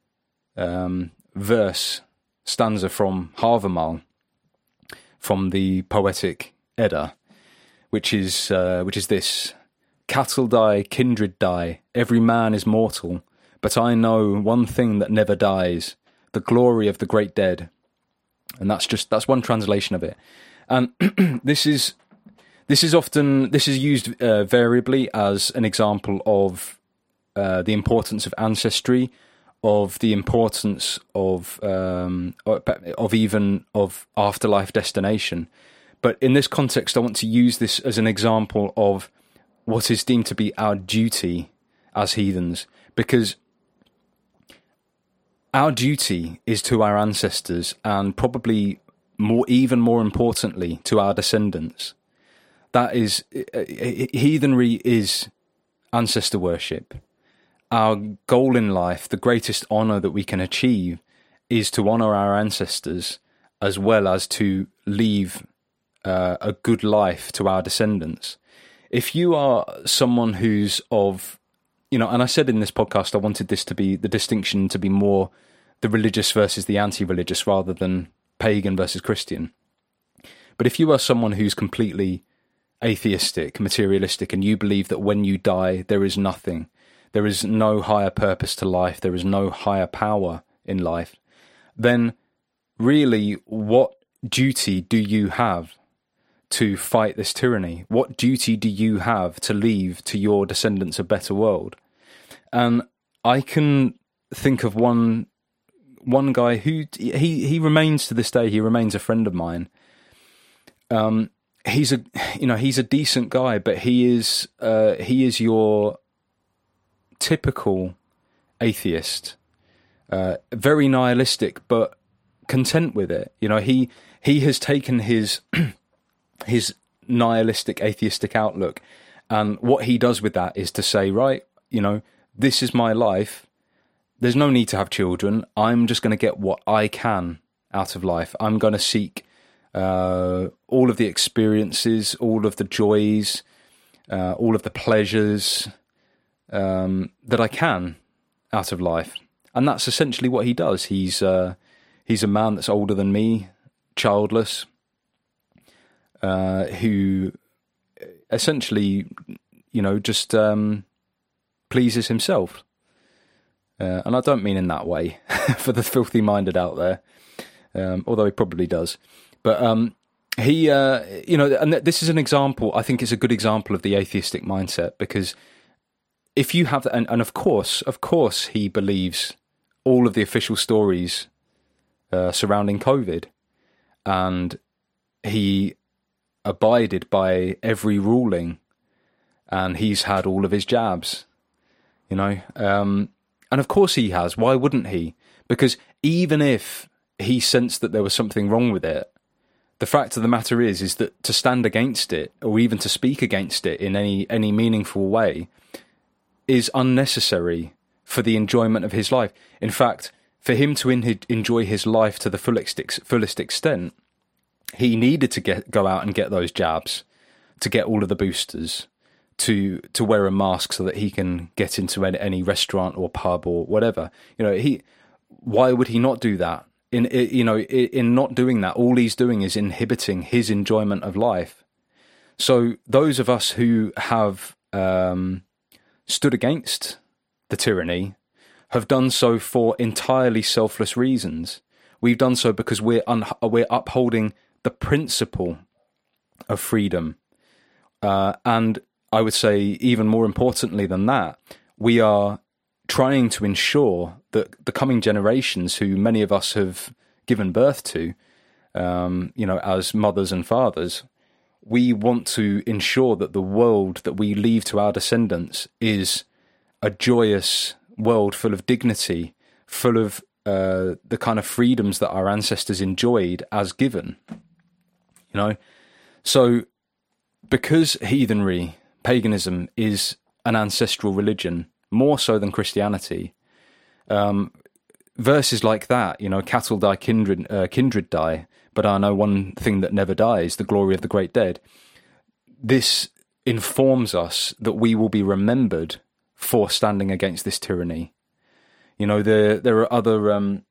S1: um, verse. stanza from Havamal, from the Poetic Edda, which is uh, which is this: cattle die, kindred die, every man is mortal, but I know one thing that never dies, the glory of the great dead. And that's just that's one translation of it. And this is this is often this is used uh, variably as an example of uh, the importance of ancestry, of the importance of um, of even of afterlife destination. But in this context, I want to use this as an example of what is deemed to be our duty as heathens, because our duty is to our ancestors, and probably more, even more importantly, to our descendants. That is, heathenry is ancestor worship. Our goal in life, the greatest honour that we can achieve, is to honour our ancestors, as well as to leave uh, a good life to our descendants. If you are someone who's of, you know, and I said in this podcast I wanted this to be, the distinction to be more the religious versus the anti-religious rather than pagan versus Christian. But if you are someone who's completely atheistic, materialistic, and you believe that when you die there is nothing, there is no higher purpose to life, there is no higher power in life, then really what duty do you have to fight this tyranny? What duty do you have to leave to your descendants a better world? And I can think of one one guy who he he remains to this day. He remains a friend of mine. Um, he's a you know he's a decent guy, but he is uh, he is your typical atheist, uh, very nihilistic, but content with it. You know, he he has taken his his nihilistic atheistic outlook, and what he does with that is to say, right, you know, this is my life. There's no need to have children. I'm just going to get what I can out of life. I'm going to seek uh, all of the experiences, all of the joys, uh, all of the pleasures um, that I can out of life. And that's essentially what he does. He's uh, he's a man that's older than me, childless, uh, who essentially, you know, just um, pleases himself. Uh, and I don't mean in that way for the filthy minded out there, um, although he probably does. But um, he, uh, you know, and this is an example, I think it's a good example of the atheistic mindset, because if you have that, and, and of course, of course he believes all of the official stories uh, surrounding COVID, and he abided by every ruling, and he's had all of his jabs, you know, um, and of course he has. Why wouldn't he? Because even if he sensed that there was something wrong with it, the fact of the matter is, is that to stand against it, or even to speak against it in any any meaningful way, is unnecessary for the enjoyment of his life. In fact, for him to in, enjoy his life to the fullest, fullest extent, he needed to get go out and get those jabs, to get all of the boosters, to to wear a mask so that he can get into any, any restaurant or pub or whatever. You know, he why would he not do that? In you know, in not doing that, all he's doing is inhibiting his enjoyment of life. So those of us who have um, stood against the tyranny have done so for entirely selfless reasons. We've done so because we're un- we're upholding the principle of freedom, uh, and I would say even more importantly than that, we are trying to ensure that the coming generations, who many of us have given birth to, um, you know, as mothers and fathers, we want to ensure that the world that we leave to our descendants is a joyous world full of dignity, full of uh, the kind of freedoms that our ancestors enjoyed as given. You know, so because heathenry, paganism, is an ancestral religion, more so than Christianity, um, verses like that, you know, cattle die, kindred, uh, kindred die, but I know one thing that never dies, the glory of the great dead. This informs us that we will be remembered for standing against this tyranny. You know, there there are other um,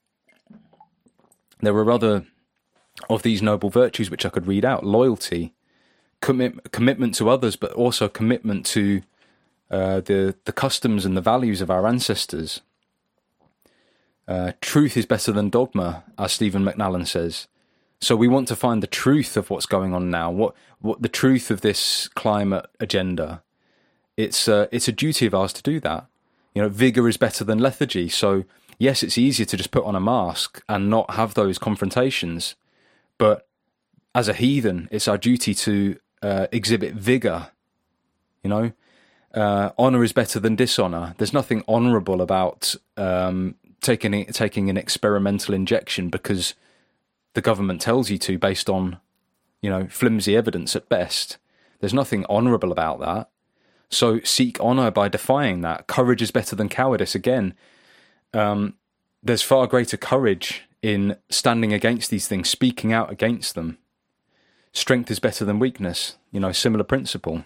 S1: there are other of these noble virtues which I could read out: loyalty, commit, commitment to others, but also commitment to uh, the the customs and the values of our ancestors. Uh, truth is better than dogma, as Stephen McNallen says. So we want to find the truth of what's going on now, what what the truth of this climate agenda. It's uh, it's a duty of ours to do that. You know, vigor is better than lethargy. So yes, it's easier to just put on a mask and not have those confrontations. But as a heathen, it's our duty to uh, exhibit vigor. You know, uh, honor is better than dishonor. There's nothing honorable about um, taking taking an experimental injection because the government tells you to, based on, you know, flimsy evidence at best. There's nothing honourable about that. So seek honour by defying that. Courage is better than cowardice. Again, um, there's far greater courage in standing against these things, speaking out against them. Strength is better than weakness. You know, similar principle.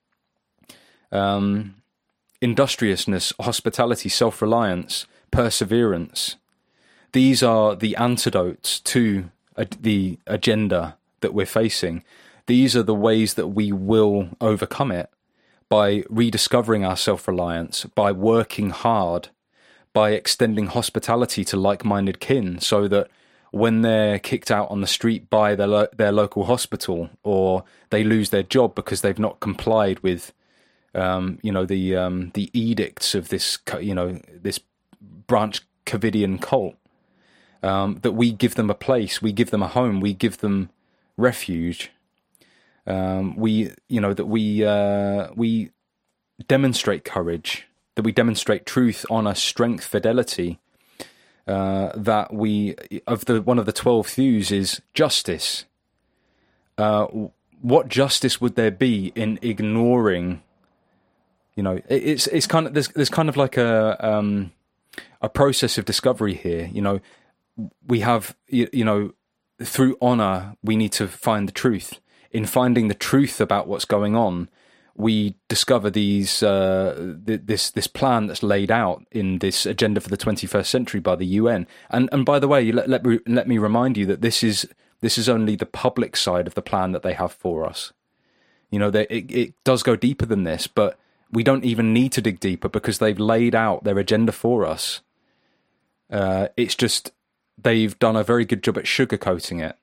S1: Um, industriousness, hospitality, self-reliance, perseverance. These are the antidotes to the agenda that we're facing. These are the ways that we will overcome it, by rediscovering our self-reliance, by working hard, by extending hospitality to like-minded kin, so that when they're kicked out on the street by their lo- their local hospital, or they lose their job because they've not complied with, um, you know, the um, the edicts of this, you know, this branch Covidian cult. Um, that we give them a place, we give them a home, we give them refuge. Um, we, you know, that we uh, we demonstrate courage, that we demonstrate truth, honor, strength, fidelity. Uh, that we of the one of the twelve thews is justice. Uh, what justice would there be in ignoring? You know, it, it's it's kind of there's there's kind of like a um, a process of discovery here. You know. We have, you, you know, through honor, we need to find the truth. In finding the truth about what's going on, we discover these uh, th- this this plan that's laid out in this agenda for the twenty-first century by the U N. And and by the way, let let me, let me remind you that this is this is only the public side of the plan that they have for us. You know, they, it it does go deeper than this, but we don't even need to dig deeper because they've laid out their agenda for us. Uh, it's just. They've done a very good job at sugarcoating it.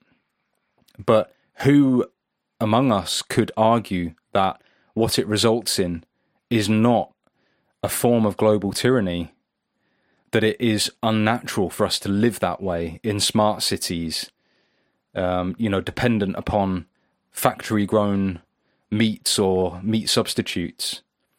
S1: But who among us could argue that what it results in is not a form of global tyranny, that it is unnatural for us to live that way in smart cities, um, you know, dependent upon factory-grown meats or meat substitutes,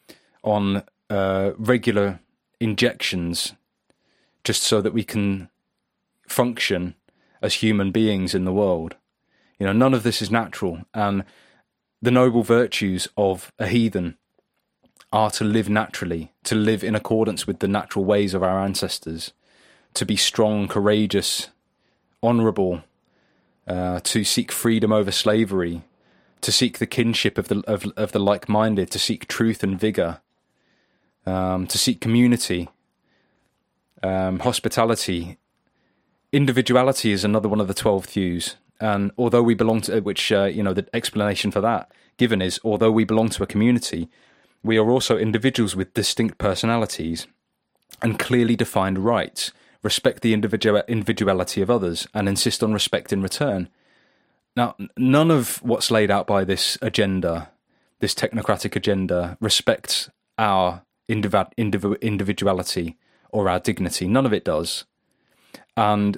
S1: on uh, regular injections, just so that we can function as human beings in the world. You know, none of this is natural, and the noble virtues of a heathen are to live naturally, to live in accordance with the natural ways of our ancestors, to be strong, courageous, honourable, uh, to seek freedom over slavery, to seek the kinship of the of, of the like-minded, to seek truth and vigour, um, to seek community, um, hospitality. Individuality is another one of the twelve thews, and although we belong to, which uh, you know, the explanation for that given is, although we belong to a community, we are also individuals with distinct personalities and clearly defined rights. Respect the individual individuality of others and insist on respect in return. Now, none of what's laid out by this agenda, this technocratic agenda, respects our indiv- indiv- individuality or our dignity. None of it does. And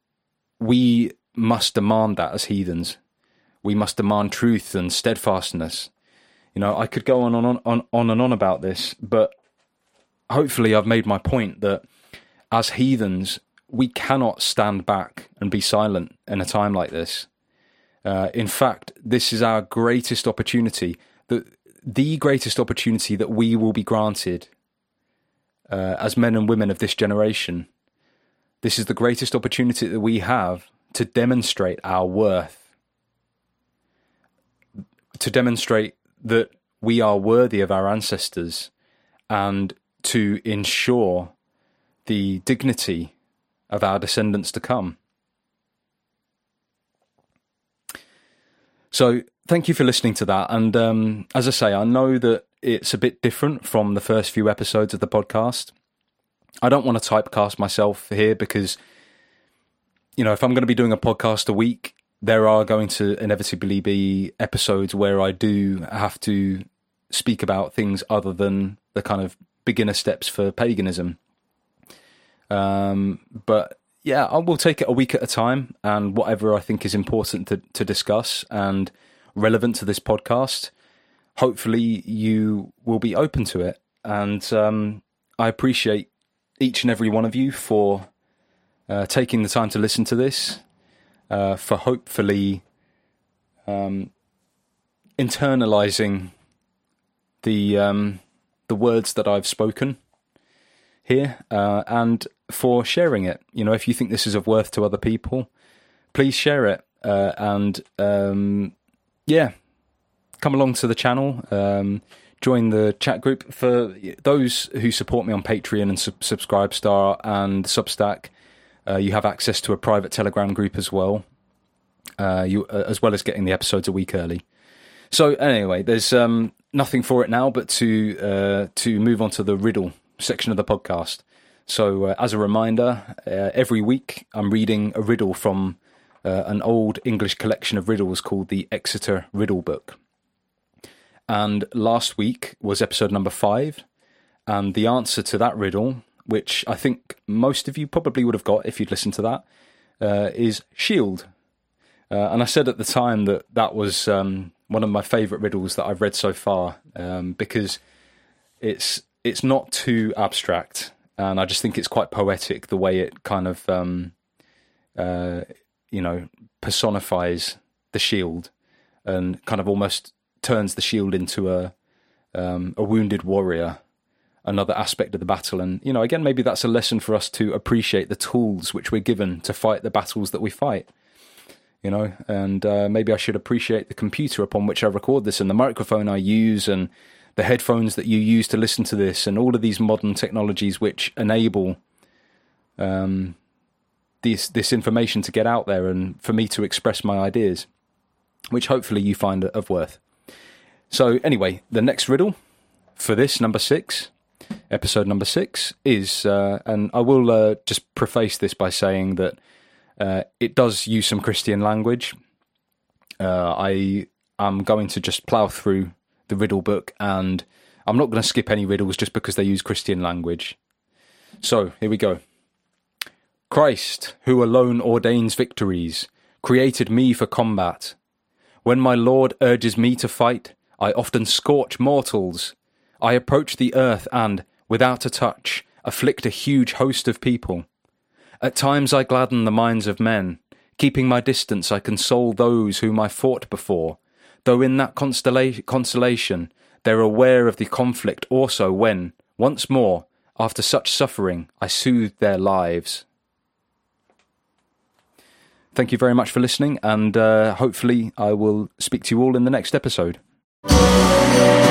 S1: we must demand that as heathens. We must demand truth and steadfastness. You know, I could go on and on, on, on and on about this, but hopefully I've made my point that as heathens, we cannot stand back and be silent in a time like this. Uh, in fact, this is our greatest opportunity, the, the greatest opportunity that we will be granted uh, as men and women of this generation. This is the greatest opportunity that we have to demonstrate our worth, to demonstrate that we are worthy of our ancestors, and to ensure the dignity of our descendants to come. So thank you for listening to that. And um, as I say, I know that it's a bit different from the first few episodes of the podcast. I don't want to typecast myself here because, you know, if I'm going to be doing a podcast a week, there are going to inevitably be episodes where I do have to speak about things other than the kind of beginner steps for paganism. Um, but yeah, I will take it a week at a time, and whatever I think is important to, to discuss and relevant to this podcast, hopefully you will be open to it. And um, I appreciate each and every one of you for uh, taking the time to listen to this, uh, for hopefully um, internalizing the um, the words that I've spoken here, uh, and for sharing it. You know, if you think this is of worth to other people, please share it. Uh, and um, yeah, come along to the channel. Um, join the chat group. For those who support me on Patreon and sub- Subscribestar and Substack, uh, you have access to a private Telegram group as well. Uh, you uh, as well as getting the episodes a week early. So anyway, there's um, nothing for it now but to uh, to move on to the riddle section of the podcast. So uh, as a reminder, uh, every week I'm reading a riddle from uh, an old English collection of riddles called the Exeter Riddle Book. And last week was episode number five, and the answer to that riddle, which I think most of you probably would have got if you'd listened to that, uh, is shield. Uh, and I said at the time that that was um, one of my favourite riddles that I've read so far, um, because it's it's not too abstract, and I just think it's quite poetic the way it kind of um, uh, you know personifies the shield and kind of almost turns the shield into a um, a wounded warrior, another aspect of the battle. And you know, again, maybe that's a lesson for us to appreciate the tools which we're given to fight the battles that we fight. You know, and uh, maybe I should appreciate the computer upon which I record this, and the microphone I use, and the headphones that you use to listen to this, and all of these modern technologies which enable um, this this information to get out there and for me to express my ideas, which hopefully you find of worth. So anyway, the next riddle for this, number six, episode number six, is, uh, and I will uh, just preface this by saying that Uh, it does use some Christian language. Uh, I am going to just plough through the riddle book, and I'm not going to skip any riddles just because they use Christian language. So, here we go. Christ, who alone ordains victories, created me for combat. When my Lord urges me to fight, I often scorch mortals. I approach the earth and, without a touch, afflict a huge host of people. At times I gladden the minds of men. Keeping my distance, I console those whom I fought before, though in that consola- consolation they're aware of the conflict also when, once more, after such suffering, I soothe their lives. Thank you very much for listening, and uh, hopefully I will speak to you all in the next episode.